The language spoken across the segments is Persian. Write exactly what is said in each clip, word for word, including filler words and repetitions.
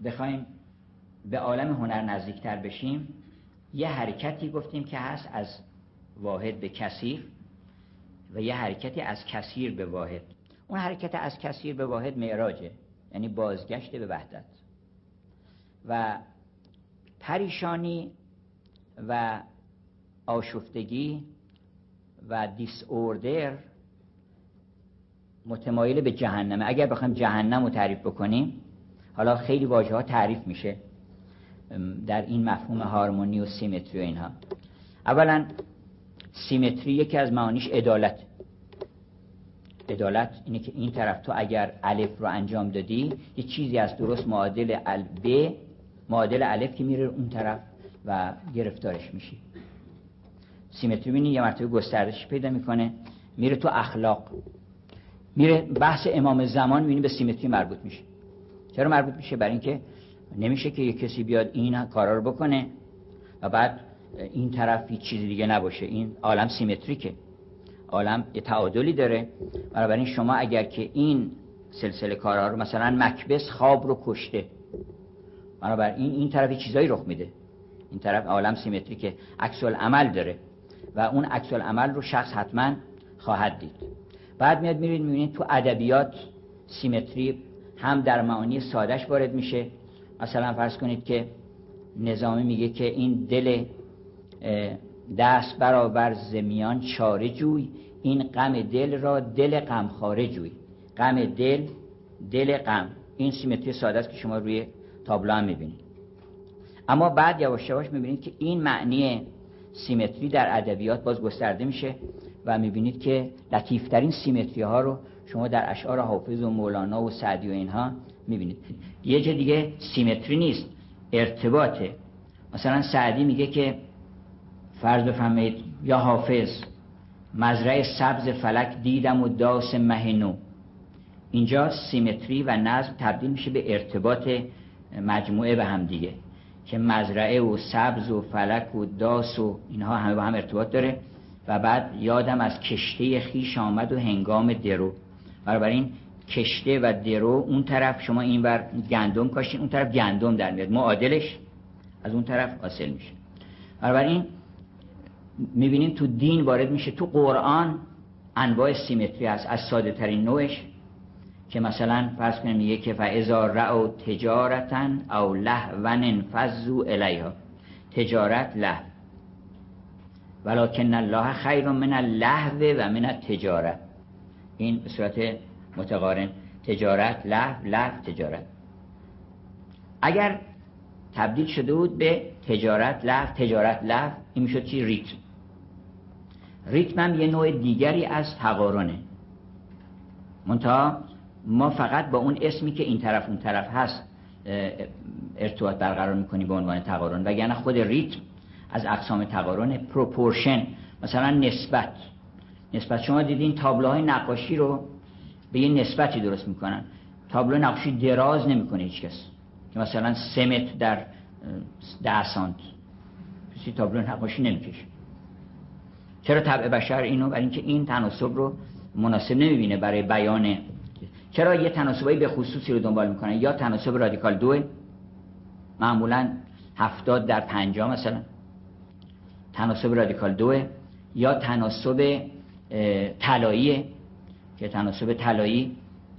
بخوایم به عالم هنر نزدیکتر بشیم، یه حرکتی گفتیم که هست از واحد به کثیر و یه حرکتی از کثیر به واحد. اون حرکت از کثیر به واحد معراجه، یعنی بازگشت به وحدت. و پریشانی و آشفتگی و دیس اوردر متمایل به جهنمه. اگر بخوایم جهنم رو تعریف بکنیم، حالا خیلی واژه ها تعریف میشه در این مفهوم هارمونی و سیمتری و اینها. اولا سیمتری یکی از معانیش عدالت. عدالت اینه که این طرف تو اگر الف رو انجام دادی، یه چیزی از درست معادل ب معادل الف که میره اون طرف و گرفتارش میشی. سیمتری ببینید یه مرتبه گسترش پیدا میکنه، میره تو اخلاق، میره بحث امام زمان، میبینی به سیمتری مربوط میشه. چرا مربوط میشه؟ برای اینکه نمیشه که یه کسی بیاد این کارا رو بکنه و بعد این طرف هیچ چیزی دیگه نباشه. این عالم سیمتریکه، عالم یه تعادلی داره. بنابراین شما اگر که این سلسله کارها رو، مثلا مکبس خواب رو کشته، بنابراین این طرف چیزایی رخ میده، این طرف عالم سیمتریکه، عکس العمل داره و اون عکس العمل رو شخص حتما خواهد دید. بعد میاد میرید میبینید تو ادبیات سیمتری هم در معانی سادهش وارد میشه. مثلا فرض کنید که نظامی میگه که این دل دست برابر زمیان چاره جوی، این غم دل را دل غمخواره جوی. غم دل، دل غم، این سیمتری ساده است که شما روی تابلو هم میبینید. اما بعد یواش یواش میبینید که این معنی سیمتری در ادبیات باز گسترده میشه و میبینید که لطیفترین سیمتری ها رو شما در اشعار حافظ و مولانا و سعدی و اینها میبینید. یه جا دیگه سیمتری نیست، ارتباطه. مثلا سعدی میگه که فرض بفرمایید یا حافظ، مزرعه سبز فلک دیدم و داس مهنو. اینجا سیمتری و نظم تبدیل میشه به ارتباط مجموعه به هم دیگه، که مزرعه و سبز و فلک و داس و اینها همه با هم ارتباط داره. و بعد یادم از کشته خیش آمد و هنگام درو. بنابراین کشته و درو، اون طرف شما اینور گندم کاشتین، اون طرف گندم در میاد، معادلش از اون طرف حاصل میشه. بنابراین میبینیم تو دین وارد میشه، تو قرآن انواع سیمتری هست. از ساده ترین نوعش که مثلا فرض کنیم میگه که فاذا رأوا تجارتا او لهوا انفضوا الیها. تجارت، لهو، ولکن الله خیر من اللهو و من التجارت. این به صورت متقارن، تجارت، لهو، لهو، تجارت. اگر تبدیل شده بود به تجارت، لهو، تجارت، لهو، این میشد چی؟ ریتم. ریتم هم یه نوع دیگری از تقارنه، منتها ما فقط با اون اسمی که این طرف اون طرف هست ارتباط برقرار میکنیم به عنوان تقارن، وگرنه خود ریتم از اقسام تقارن. پروپورشن، مثلا نسبت. نسبت شما دیدین تابلوهای نقاشی رو به یه نسبتی درست میکنن. تابلو نقاشی دراز نمیکنه هیچ کس، که مثلا سه متر در ده سانت کسی تابلو نقاشی نمیکشه. چرا طبع بشر اینو؟ برای اینکه این تناسب رو مناسب نمیبینه برای بیان. چرا یه تناسبایی به خصوصی رو دنبال میکنن؟ یا تناسب رادیکال دو، معمولا هفتاد در پنجاه مثلا، تناسب رادیکال دو، یا تناسب طلایی که تناسب طلایی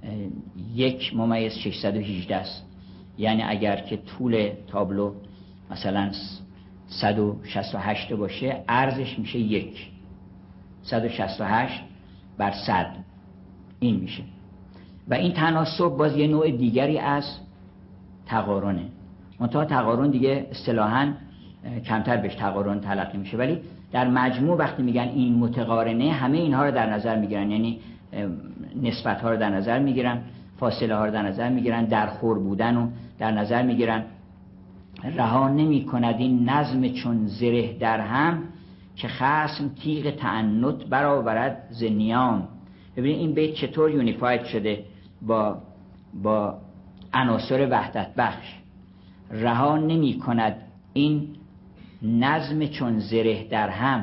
یک ممیز ششصد و هجده است. یعنی اگر که طول تابلو مثلا صد و شصت و هشت باشه، عرضش میشه یک. صد و شصت و هشت بر صد این میشه. و این تناسب باز یه نوع دیگری از تقارنه. منتها تقارن دیگه اصطلاحاً کمتر بهش تقارن تلقی میشه، ولی در مجموع وقتی میگن این متقارنه، همه اینها رو در نظر میگیرن. یعنی نسبت ها رو در نظر میگیرن، فاصله ها رو در نظر میگیرن، درخور بودن رو در نظر میگیرن. رها نمی کند این نظم چون زره در هم، که خصم تیغ تعنت برآورد ز نیام. ببینید این بیت چطور یونیفاید شده با با عناصر وحدت بخش. رها نمی کند این نظم چون زره در هم،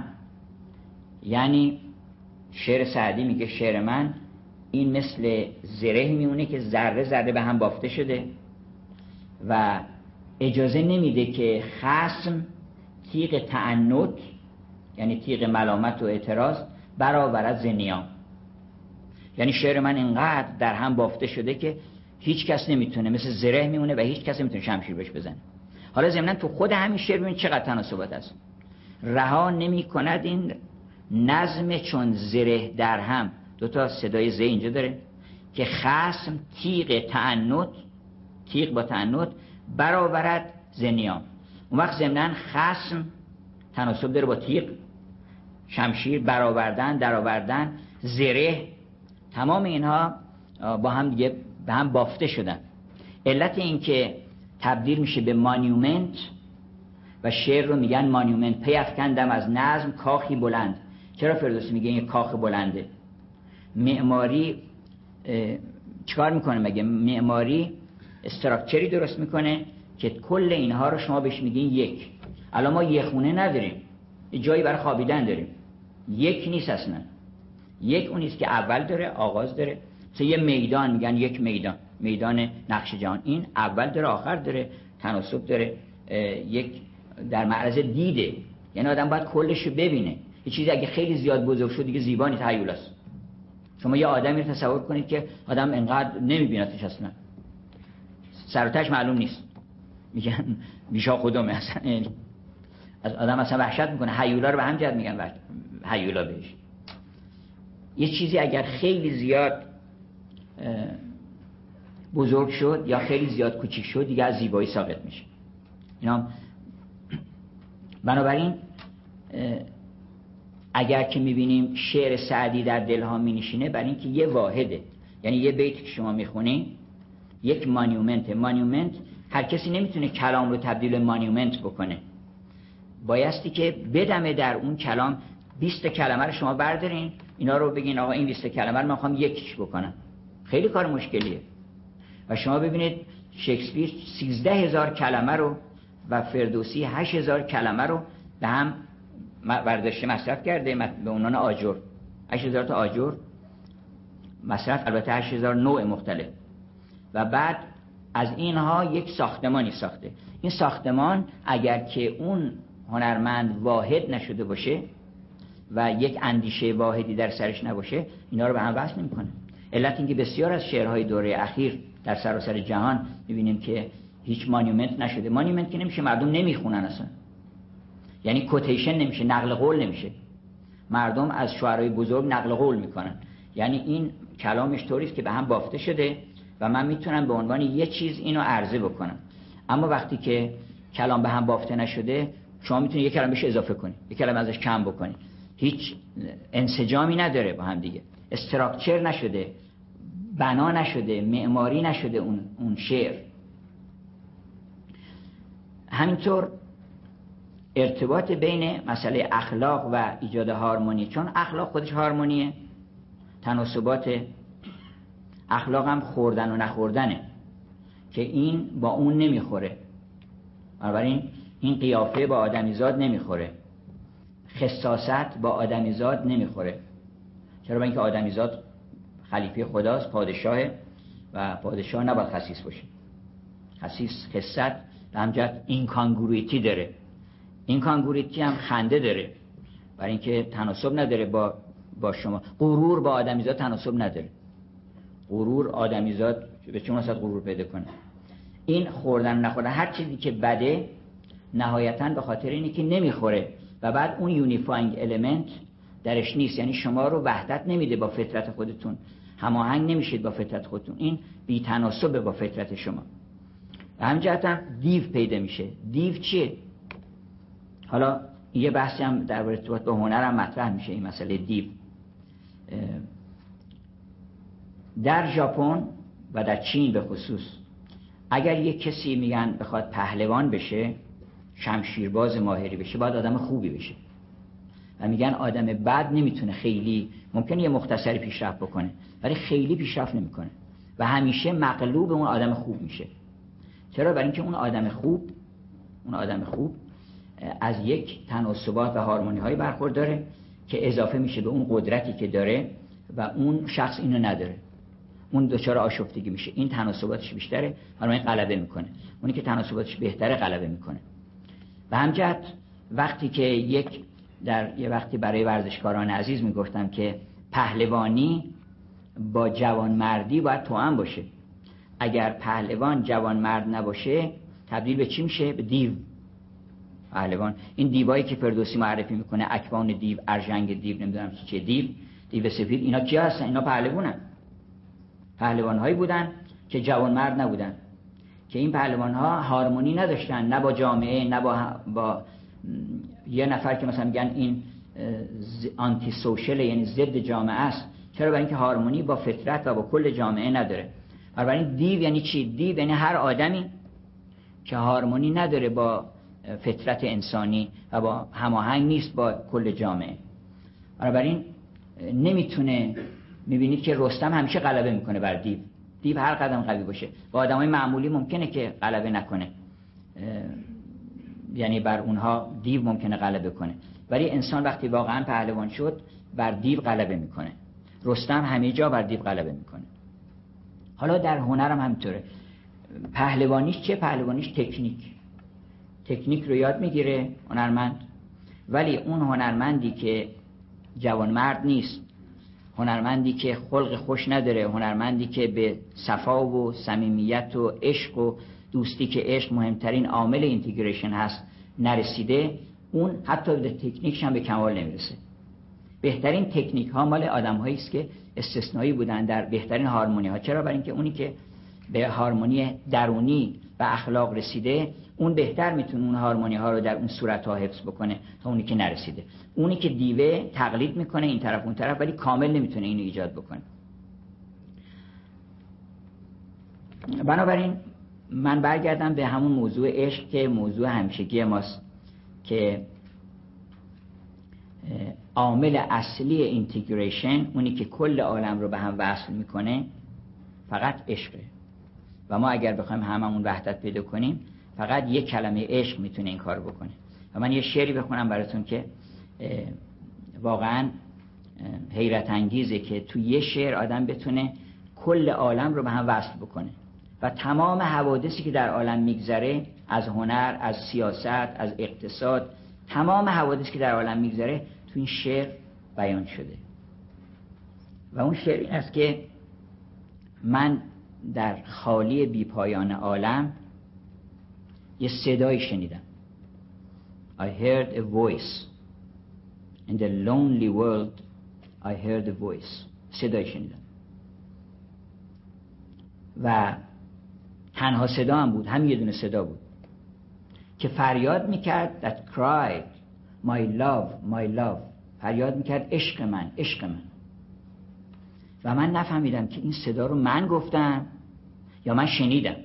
یعنی شعر سعدی میگه شعر من این مثل زره میمونه که ذره ذره به هم بافته شده. و اجازه نمیده که خصم تیغ تعنت، یعنی تیغ ملامت و اعتراض، برآورد ز نیام. یعنی شعر من اینقدر در هم بافته شده که هیچ کس نمیتونه، مثل زره میمونه و هیچ کس نمیتونه شمشیر بهش بزنه. حالا ضمن تو خود همین شعر ببین چقدر تناسبات است. رها نمی کند این نظم چون زره در هم، دو تا صدای ز اینجا داره که خصم تیغ تعنت، تیغ با تعنت برآورد ز نیام. اون وقت ضمن خصم تناسب داره با تیغ، شمشیر، برآوردن، درآوردن، زره، تمام اینها با هم دیگه به هم بافته شدن. علت این که تبدیل میشه به مانیومنت و شعر رو میگن مانیومنت، پی افکندم از نظم کاخی بلند. چرا فردوسی میگه این کاخ بلنده؟ معماری چیکار میکنه مگه؟ معماری استراکچری درست میکنه که کل اینها رو شما بهش میگین یک. الان ما یک خونه نداریم، یه جایی برای خوابیدن داریم، یک نیست اصلا. یک اون نیست که اول داره، آغاز داره. مثلا یه میدان میگن یک میدان، میدان نقش جهان، این اول داره، آخر داره، تناسب داره، یک در معرض دیده. یعنی آدم باید کلش رو ببینه. یه چیزی اگه خیلی زیاد بزرگ شد دیگه زیبا نیست، هیولاست. شما یه آدمی رو تصور کنید که آدم انقدر نمیبینتش اصلا، سر و تهش معلوم نیست، میگن بیشا خودمه اصلا، از آدم اصلا وحشت میکنه. هیولا رو به هم جد میگن هیولا بهش. یه چیزی اگر خیلی زیاد بزرگ شد یا خیلی زیاد کوچیک شد دیگه از زیبایی ساقط میشه. اینا بنابراین اگر که میبینیم شعر سعدی در دلها مینشینه، برای اینکه یه واحده، یعنی یه بیت که شما میخونی یک مانیومنت. مانیومنت هر کسی نمیتونه کلام رو تبدیل به مانیومنت بکنه، بایستی که بدمه در اون کلام. بیست کلمه رو شما بردارین اینا رو بگین آقا این بیست کلمه رو من میخوام یکیش بکنم، خیلی کار مشکلیه. و شما ببینید شکسپیر سیزده هزار کلمه رو و فردوسی هشت هزار کلمه رو به هم برداشته مصرف کرده به عنوان آجر. هشت هزار تا آجر مصرف، البته هشت هزار نوع مختلف. و بعد از اینها یک ساختمانی ساخته. این ساختمان اگر که اون هنرمند واحد نشده باشه و یک اندیشه واحدی در سرش نباشه، اینا رو به هم وصل نمی‌کنه. علت اینکه بسیار از شعرهای دوره اخیر در سراسر جهان می‌بینیم که هیچ مانیومنت نشده. مانیومنت که نمیشه، مردم نمیخونن اصلا، یعنی کوتیشن نمیشه، نقل قول نمیشه. مردم از شعرهای بزرگ نقل قول میکنن. یعنی این کلامش طوری است که به هم بافته شده و من میتونم به عنوان یه چیز اینو عرضه بکنم. اما وقتی که کلام به هم بافته نشده، شما میتونید یک کلمه بهش اضافه کنید، یک کلمه ازش کم بکنید، هیچ انسجامی نداره با هم دیگه، استراکچر نشده، بنا نشده، معماری نشده اون اون شعر. همینطور ارتباط بین مسئله اخلاق و ایجاد هارمونی، چون اخلاق خودش هارمونیه، تناسبات اخلاق هم خوردن و نخوردنه که این با اون نمیخوره. بنابراین این قیافه با آدمیزاد نمیخوره، خصاصت با آدمیزاد نمیخوره. چرا؟ با اینکه آدمیزاد خلیفه خداست، پادشاهه و پادشاه نباید خسیس باشه. خسیس خصت به همجهت اینکانگرویتی داره. اینکانگرویتی هم خنده داره، برای اینکه تناسب نداره با با شما. غرور با آدمیزاد تناسب نداره. غرور آدمیزاد به چه مناسبت غرور پیدا کنه؟ این خوردن نخوردن، هر چیزی که بده نهایتاً به خاطر اینه که نمیخوره و بعد اون یونیفاینگ المنت درش نیست، یعنی شما رو وحدت نمیده با فطرت خودتون، هماهنگ نمیشید با فطرت خودتون، این بی تناسبه با فطرت شما. و همینجهت هم دیو پیدا میشه. دیو چیه؟ حالا یه بحثی هم در ارتباط با هنر هم مطرح میشه، این مسئله دیو. در ژاپن و در چین به خصوص اگر یک کسی میگن بخواد پهلوان بشه، شمشیرباز ماهری بشه، باید آدم خوبی بشه و میگن آدم بد نمیتونه خیلی، ممکنه یه مختصری پیشرفت بکنه ولی خیلی پیشرفت نمیکنه و همیشه مغلوب اون آدم خوب میشه. چرا؟ برای اینکه اون آدم خوب اون آدم خوب از یک تناسبات و هارمونی های برخورداره که اضافه میشه به اون قدرتی که داره و اون شخص اینو نداره. اون دچار آشفتگی میشه، این تناسباتش بیشتره، بنابراین غلبه میکنه. اونی که تناسباتش بهتره غلبه میکنه. به همجهت وقتی که یک در یه وقتی برای ورزشکاران عزیز میگفتم که پهلوانی با جوانمردی باید توأم باشه. اگر پهلوان جوانمرد نباشه تبدیل به چی میشه؟ به دیو. پهلوان این دیوایی که فردوسی معرفی میکنه، اکوان دیو، ارژنگ دیو، نمیدونم چه دیو، دیو سفید، اینا کیا هستن؟ اینا پهلوانن. پهلوان‌هایی بودن که جوانمرد نبودن، که این پهلوان‌ها هارمونی نداشتن، نه با جامعه، نه با, با یه نفر که مثلا میگن این آنتی سوشل، یعنی ضد جامعه است. چرا؟ برای اینکه هارمونی با فطرت و با کل جامعه نداره. بنابراین دیو یعنی چی؟ دیو یعنی هر آدمی که هارمونی نداره با فطرت انسانی و با هماهنگ نیست با کل جامعه. بنابراین نمیتونه. میبینید که رستم همیشه غلبه میکنه بر دیو. دیو هر قدم قوی باشه، با آدمای معمولی ممکنه که غلبه نکنه، یعنی بر اونها دیو ممکنه غلبه کنه، ولی انسان وقتی واقعا پهلوان شد بر دیو غلبه میکنه. رستم همه جا بر دیو غلبه میکنه. حالا در هنر هم همینطوره. پهلوانیش چه؟ پهلوانیش تکنیک. تکنیک رو یاد میگیره هنرمند، ولی اون هنرمندی که جوانمرد نیست، هنرمندی که خلق خوش نداره، هنرمندی که به صفا و صمیمیت و عشق و دوستی که عشق مهمترین عامل اینتگریشن هست نرسیده، اون حتی به تکنیکش هم به کمال نمیرسه. بهترین تکنیک ها مال آدم هایی است که استثنایی بودن در بهترین هارمونی ها. چرا؟ برای اینکه اونی که به هارمونی درونی و اخلاق رسیده، اون بهتر میتونه اون هارمونی ها رو در اون صورت ها حفظ بکنه تا اونی که نرسیده. اونی که دیوه تقلید میکنه این طرف اون طرف، ولی کامل نمیتونه اینو ایجاد بکنه. بنابراین من برگردم به همون موضوع عشق که موضوع همیشگی ماست، که عامل اصلی اینتگریشن، اونی که کل عالم رو به هم وصل میکنه، فقط عشقه. و ما اگر بخوایم هممون وحدت پیدا کنیم، فقط یک کلمه عشق میتونه این کار بکنه. و من یه شعری بخونم براتون که واقعا حیرت انگیزه که تو یه شعر آدم بتونه کل عالم رو به هم وصل بکنه و تمام حوادثی که در عالم میگذره، از هنر، از سیاست، از اقتصاد، تمام حوادثی که در عالم میگذره تو این شعر بیان شده. و اون شعر این است که من در خالی بی پایان عالم یه صدایی شنیدم. I heard a voice in the lonely world. I heard a voice. صدایی شنیدم و تنها صدا هم بود، هم یه دونه صدا بود که فریاد میکرد that cried my love my love. فریاد میکرد عشق من عشق من. و من نفهمیدم که این صدا رو من گفتم یا من شنیدم.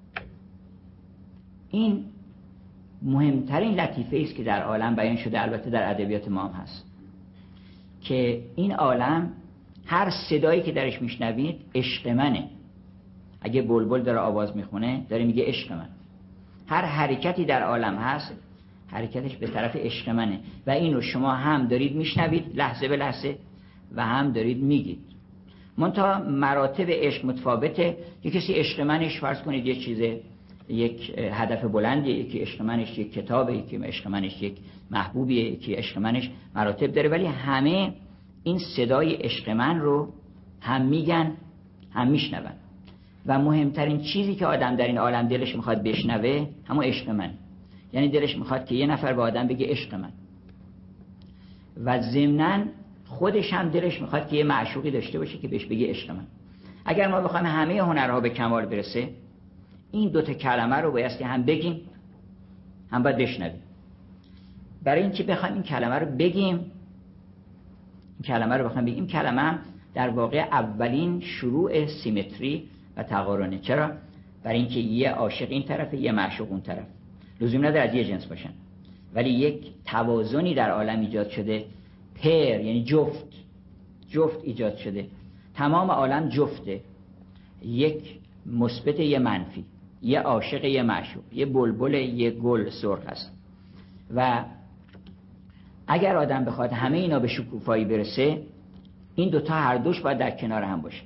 این مهمترین لطیفه است که در عالم بیان شده، البته در ادبیات ما هم هست، که این عالم هر صدایی که درش میشنوید عشق منه. اگه بلبل داره آواز میخونه داره میگه عشق من. هر حرکتی در عالم هست حرکتش به طرف عشق منه و اینو شما هم دارید میشنوید لحظه به لحظه و هم دارید میگید. منتها مراتب عشق متفاوته. یک کسی عشق منش فرض کنید یک چیزه، یک هدف بلندیه، یکی عشق منش یک کتابه، یکی عشق منش یک محبوبیه، یکی عشق منش مراتب داره، ولی همه این صدای عشق من رو هم میگن هم میشنون. و مهمترین چیزی که آدم در این عالم دلش میخواد بشنوه همون عشق من. یعنی دلش میخواد که یه نفر به آدم بگه عشق من، و ضمناً خودش هم دلش میخواد که یه معشوقی داشته باشه که بهش بگه عشق من. اگر ما بخوایم همه هنرها به کمال برسه، این دوتا کلمه رو بایستی هم بگیم هم باید بشنویم. برای اینکه بخوایم این کلمه رو بگیم، این کلمه رو بخوایم بگیم، این کلمه هم در واقع اولین شروع سیمتری و تقارنه. چرا؟ برای اینکه یه عاشق این طرفه یه معشوق اون طرف، لزوم نداره از یه جنس باشن، ولی یک توازنی در عالم ایجاد شده. پیر یعنی جفت، جفت ایجاد شده. تمام عالم جفته، یک مثبت یه منفی، یه عاشق یه معشوق، یه بلبل یه گل سرخ است. و اگر آدم بخواد همه اینا به شکوفایی برسه، این دوتا هر دوش باید در کنار هم باشه.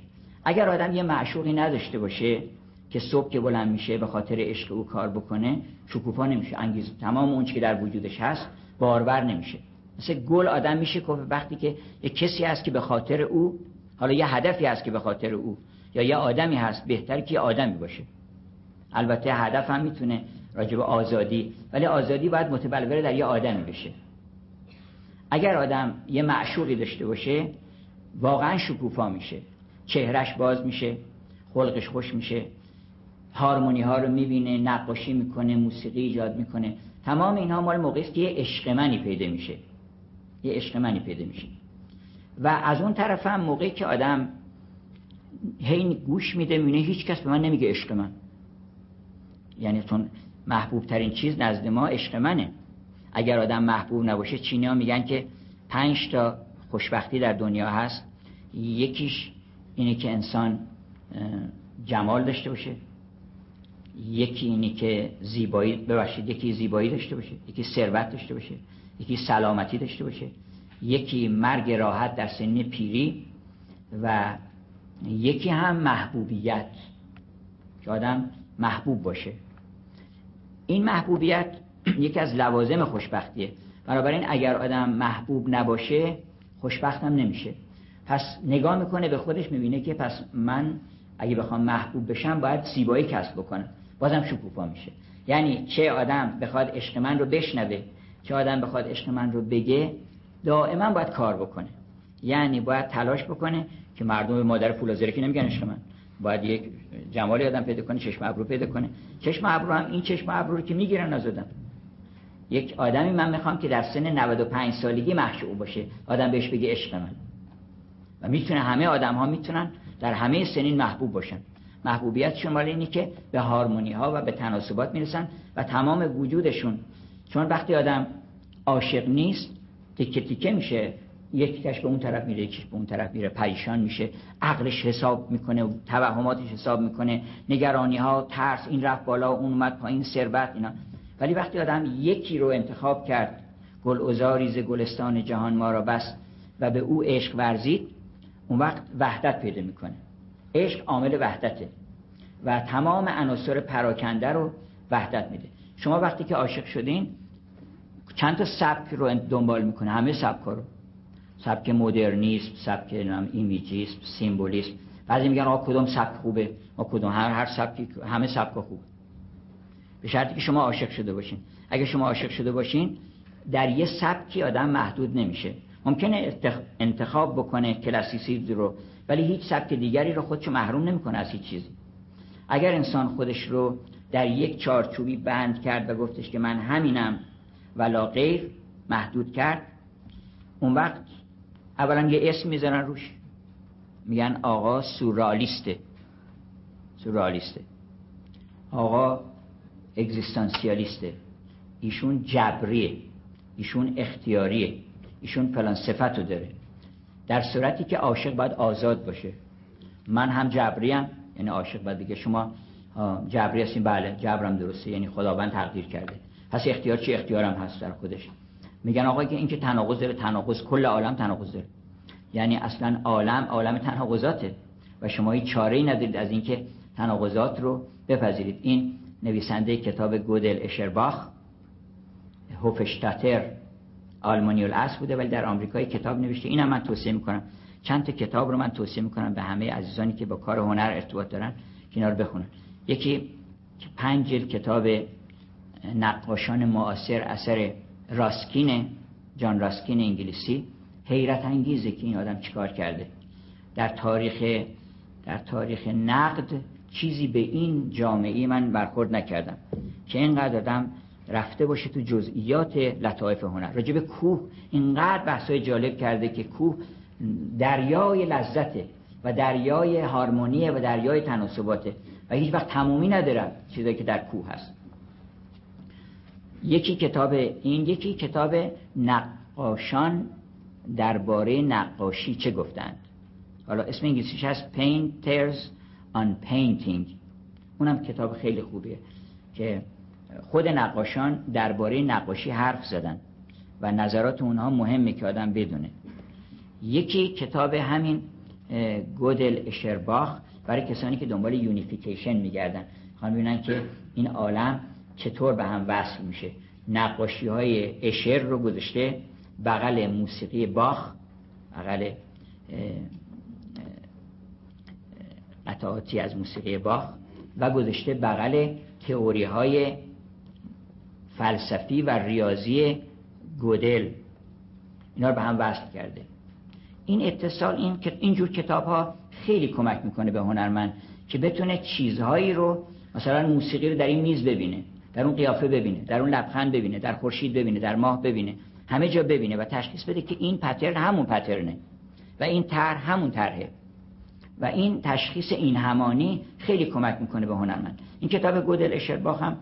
اگر آدم یه معشوقی نداشته باشه که صبح که بلند میشه به خاطر عشق او کار بکنه، شکوفا نمیشه، انگیزه تمام اون چیزی که در وجودش هست بارور نمیشه. مثل گل آدم میشه که وقتی که یه کسی هست که به خاطر او، حالا یه هدفی هست که به خاطر او، یا یه آدمی هست، بهتره که یه آدمی باشه. البته هدف هم میتونه راجع به آزادی، ولی آزادی باید متبلور در یه آدمی بشه. اگر آدم یه معشوقی داشته باشه واقعا شکوفا میشه، چهرش باز میشه، خلقش خوش میشه، هارمونی ها رو میبینه، نقاشی میکنه، موسیقی ایجاد میکنه. تمام اینها مال موقعی است که یه عشق منی پیدا میشه، یه عشق منی پیدا میشه. و از اون طرف هم موقعی که آدم هی گوش میده میبینه هیچ کس به من نمیگه عشق من، یعنی چون محبوب ترین چیز نزد ما عشق منه. اگر آدم محبوب نباشه، چینی‌ها میگن که پنج تا خوشبختی در دنیا هست، یکیش اینه که انسان جمال داشته باشه، یکی اینه که زیبایی ببخشید یکی زیبایی داشته باشه، یکی ثروت داشته باشه، یکی سلامتی داشته باشه، یکی مرگ راحت در سن پیری، و یکی هم محبوبیت، که آدم محبوب باشه. این محبوبیت یکی از لوازم خوشبختیه. بنابراین اگر آدم محبوب نباشه خوشبخت هم نمیشه. پس نگاه میکنه به خودش، میبینه که پس من اگه بخوام محبوب بشم باید زیبایی کسب بکنم، بازم شکوفا میشه. یعنی چه آدم بخواد عشق من رو بشنوه، چه آدم بخواد عشق من رو بگه، دائما باید کار بکنه. یعنی باید تلاش بکنه که مردم به مادر فولازره که نمیگن عشق من، باید یک جمالی آدم پیدا کنه، چشم ابرو پیدا کنه. چشم ابرو هم این چشم ابرو رو که میگیرن از آدم. یک آدمی من میخوام که در سن نود و پنج سالگی معشوق باشه، آدم بهش بگه عشق من. و میتونه همه آدم ها میتونن در همه سنین محبوب باشن. محبوبیت شمال اینی که به هارمونی ها و به تناسبات میرسن و تمام وجودشون، چون وقتی آدم عاشق نیست تیکه تیکه میشه، یک کش به اون طرف میره، یکیش به اون طرف میره، پریشان میشه، عقلش حساب میکنه، توهماتش حساب میکنه، نگرانی ها، ترس، این رفت بالا اون اومد پایین، ثروت، اینا. ولی وقتی آدم یکی رو انتخاب کرد، گل عذاری ز گلستان جهان ما را بست، و به او عشق ورزید، اون وقت وحدت پیدا میکنه. عشق عامل وحدته و تمام عناصر پراکنده رو وحدت میده. شما وقتی که عاشق شدین چند تا سبک رو دنبال میکنه، همه سبکا رو، سبک مدرنیسم، سبک ایمیجیسم، سیمبولیسم. بعضی میگن آقا کدوم سبک خوبه، ما کدوم، هر هر سبکی، همه سبکا خوبه، به شرطی که شما عاشق شده باشین. اگه شما عاشق شده باشین در یه سبکی آدم محدود نمیشه. ممکنه انتخاب بکنه کلاسیسیسم رو، ولی هیچ سبک دیگری رو خودشو محروم نمیکنه از هیچ چیزی. اگر انسان خودش رو در یک چارچوبی بند کرد و گفتش که من همینم ولا غیر، محدود کرد، اون وقت اولا یه اسم میذارن روش، میگن آقا سورئالیسته، سورئالیسته، آقا اگزیستانسیالیسته، ایشون جبریه، ایشون اختیاریه، ایشون فلان صفتو داره. در صورتی که عاشق باید آزاد باشه. من هم جبریم، یعنی عاشق باید بگه شما جبری هستین، بله جبرم درسته، یعنی خداوند تقدیر کرده. پس اختیار چی؟ اختیارم هست در خودش. میگن آقا که این که تناقض داره، تناقض، کل عالم تناقض داره، یعنی اصلا عالم عالم تناقضاته و شما هیچ چاره‌ای ندارید از اینکه تناقضات رو بپذیرید. این نویسنده کتاب گودل اشرباخ، هوفشتاتر آلمانی الاصل بوده ولی در آمریکا کتاب نوشته. اینم من توصیه میکنم، چند تا کتاب رو من توصیه میکنم به همه عزیزانی که با کار هنر ارتباط دارن که اینا رو بخونن. یکی پنج جلد کتاب نقاشان معاصر اثر راسکین، جان راسکین انگلیسی. حیرت انگیزه که این آدم چیکار کرده در تاریخ در تاریخ نقد. چیزی به این جامعه من برخورد نکردم که اینقدر آدم رفته باشه تو جزئیات لطایف هنر. راجع به کوه اینقدر بحثای جالب کرده که کوه دریای لذته و دریای هارمونیه و دریای تناسباته و هیچ وقت تمومی نداره چیزایی که در کوه هست. یکی کتاب این، یکی کتاب نقاشان درباره نقاشی چه گفتند. حالا اسم انگلیسیش هست Painters on Painting. اونم کتاب خیلی خوبیه که خود نقاشان درباره نقاشی حرف زدن و نظرات اونها مهمه که آدم بدونه. یکی کتاب همین گودل اشرباخ برای کسانی که دنبال یونیفیکیشن میگردن، میخوان ببینن که این عالم چطور به هم وصل میشه. نقاشی های اشر رو گذاشته بغل موسیقی باخ، بغل قطعاتی از موسیقی باخ، و گذاشته بغل تئوری های فلسفی و ریاضی گودل. اینا رو به هم وصل کرده. این اتصال، این اینجور کتاب ها خیلی کمک میکنه به هنرمند که بتونه چیزهایی رو، مثلا موسیقی رو در این میز ببینه، در اون قیافه ببینه، در اون لبخند ببینه، در خورشید ببینه، در ماه ببینه، همه جا ببینه و تشخیص بده که این پترن همون پترنه و این طرح همون طرحه. و این تشخیص این همانی خیلی کمک میکنه به هنرمند. این کتاب گودل اشرباخ هم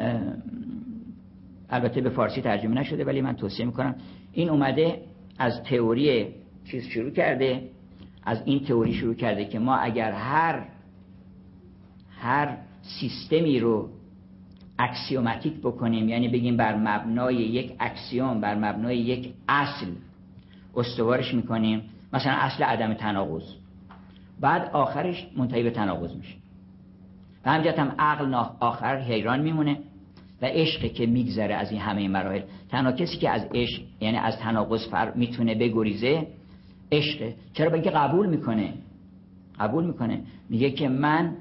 البته به فارسی ترجمه نشده، ولی من توصیه میکنم. این اومده از تئوری چیز شروع کرده، از این تئوری شروع کرده که ما اگر هر هر سیستمی رو اکسیوماتیک بکنیم، یعنی بگیم بر مبنای یک اکسیوم، بر مبنای یک اصل استوارش میکنیم، مثلا اصل عدم تناقض، بعد آخرش منتهی به تناقض میشه. و همجهت هم عقل آخر حیران میمونه و عشقی که میگذره از این همه مراحل. تنها کسی که از عشق، یعنی از تناقض فر میتونه بگریزه، عشقه. چرا؟ بلکه قبول میکنه قبول میکنه میگه که من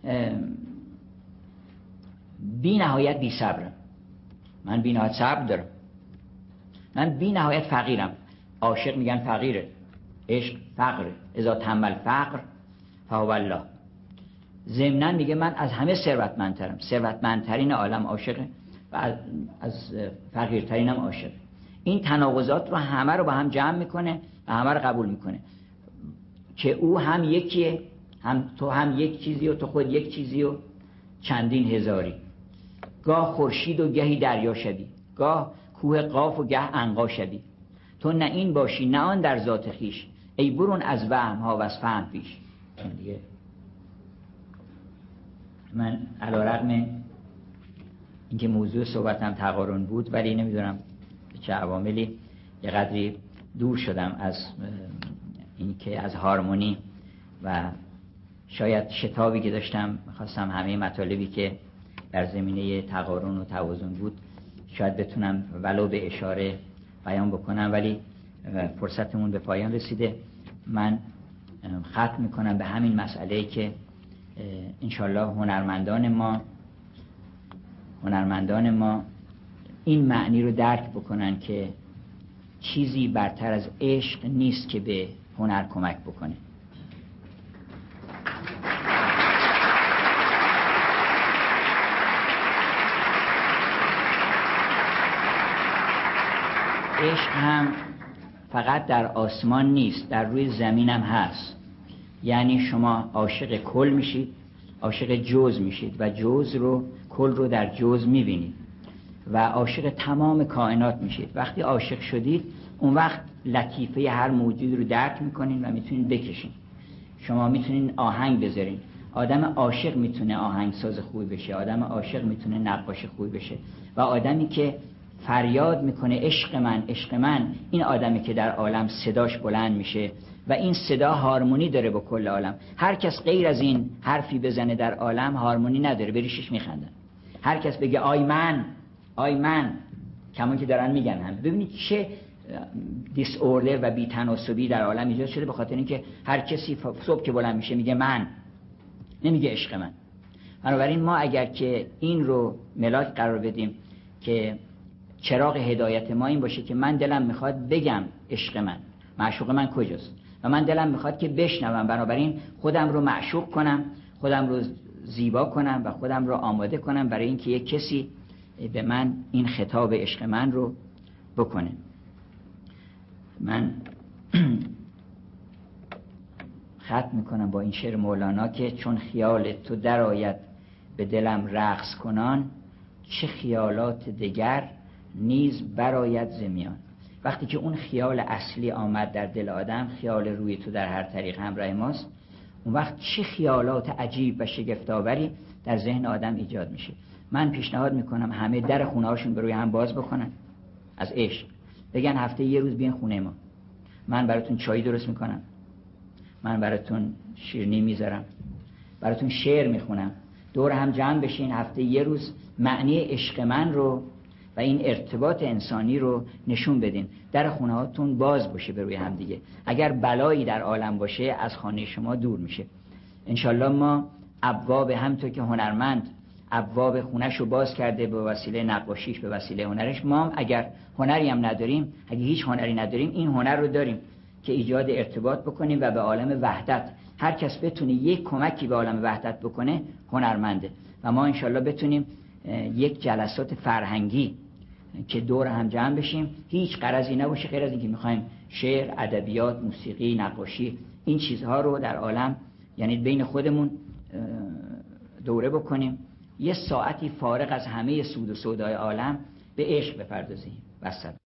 بی نهایت بی صبرم، من بی نهایت صبر دارم، من بی نهایت فقیرم. عاشق میگن فقیره، عشق فقره. اذا تمل فقر فهو الله. ضمناً میگه من از همه ثروتمندترم، ثروتمندترین عالم عاشقه و از, از فقیرترینم عاشقه. این تناقضات رو همه رو با هم جمع میکنه و همه رو قبول میکنه که او هم یکیه، هم تو هم یک چیزی و تو خود یک چیزی و چندین هزاری. گاه خورشید و گهی دریا شدی، گاه کوه قاف و گه عنقا شدی. تو نه این باشی نه آن در ذات خیش، ای برون از وهم ها و از فهم پیش. دیگه من علیرغم اینکه موضوع صحبتم تقارن بود، ولی نمیدونم چه عواملی یه قدری دور شدم از اینکه از هارمونی و شاید شتابی که داشتم، خواستم همه مطالبی که در زمینه تقارن و توازن بود شاید بتونم ولو به اشاره بیان بکنم، ولی فرصتمون به پایان رسیده. من ختم میکنم به همین مسئله که انشالله هنرمندان ما هنرمندان ما این معنی رو درک بکنن که چیزی برتر از عشق نیست که به هنر کمک بکنه. عشق هم فقط در آسمان نیست، در روی زمین هم هست. یعنی شما عاشق کل میشید، عاشق جزء میشید و جزء رو، کل رو در جزء میبینید و عاشق تمام کائنات میشید. وقتی عاشق شدید اون وقت لطیفه هر موجود رو درک میکنین و میتونین بکشین. شما میتونین آهنگ بذارین. آدم عاشق میتونه آهنگساز خوبی بشه، آدم عاشق میتونه نقاش خوبی بشه و آدمی که فریاد میکنه عشق من عشق من، این آدمی که در عالم صداش بلند میشه و این صدا هارمونی داره با کل عالم. هر کس غیر از این حرفی بزنه در عالم هارمونی نداره، بریشش میخندن. هر کس بگه آی من آی من، کمان که دارن میگن هم. ببینید چه دیس اوردر و بی تناسبی در عالم ایجاد شده، به خاطر اینکه هر کسی صبح که بلند میشه میگه من، نمیگه عشق من. بنابراین ما اگر که این رو ملاک قرار بدیم که چراغ هدایت ما این باشه که من دلم میخواد بگم عشق من، معشوق من کجاست، و من دلم میخواد که بشنوم، بنابراین خودم رو معشوق کنم، خودم رو زیبا کنم و خودم رو آماده کنم برای اینکه یک کسی به من این خطاب عشق من رو بکنه. من ختم میکنم با این شعر مولانا که چون خیال تو درآید به دلم رقص کنان، چه خیالات دگر نیز برآید ز میان. وقتی که اون خیال اصلی آمد در دل آدم، خیال روی تو در هر طریق همراه ماست، اون وقت چه خیالات عجیب و شگفت‌آوری در ذهن آدم ایجاد میشه. من پیشنهاد میکنم همه در خونه هاشون به روی هم باز بکنن از عشق، بگن هفته یه روز بیان خونه ما، من براتون چای درست میکنم، من براتون شیرینی میذارم، براتون شعر میخونم، دور هم جمع بشین هفته یه روز معنی عشق من رو و این ارتباط انسانی رو نشون بدین. در خونه هاتون باز باشه به روی هم دیگه. اگر بلایی در عالم باشه از خانه شما دور میشه. انشالله ما ابواب، همونطور که هنرمند ابواب خونش رو باز کرده به وسیله نقاشیش، به وسیله هنرش، ما هم اگر هنری هم نداریم، اگه هیچ هنری نداریم، این هنر رو داریم که ایجاد ارتباط بکنیم و به عالم وحدت، هر کس بتونه یک کمکی به عالم وحدت بکنه هنرمنده. و ما انشالله بتونیم یک جلسات فرهنگی که دور هم جمع بشیم، هیچ غرضی نباشه غیر از اینکه میخوایم شعر، ادبیات، موسیقی، نقاشی، این چیزها رو در عالم، یعنی بین خودمون دوره بکنیم، یه ساعتی فارغ از همه سود و سودای عالم به عشق بپردازیم. والسلام.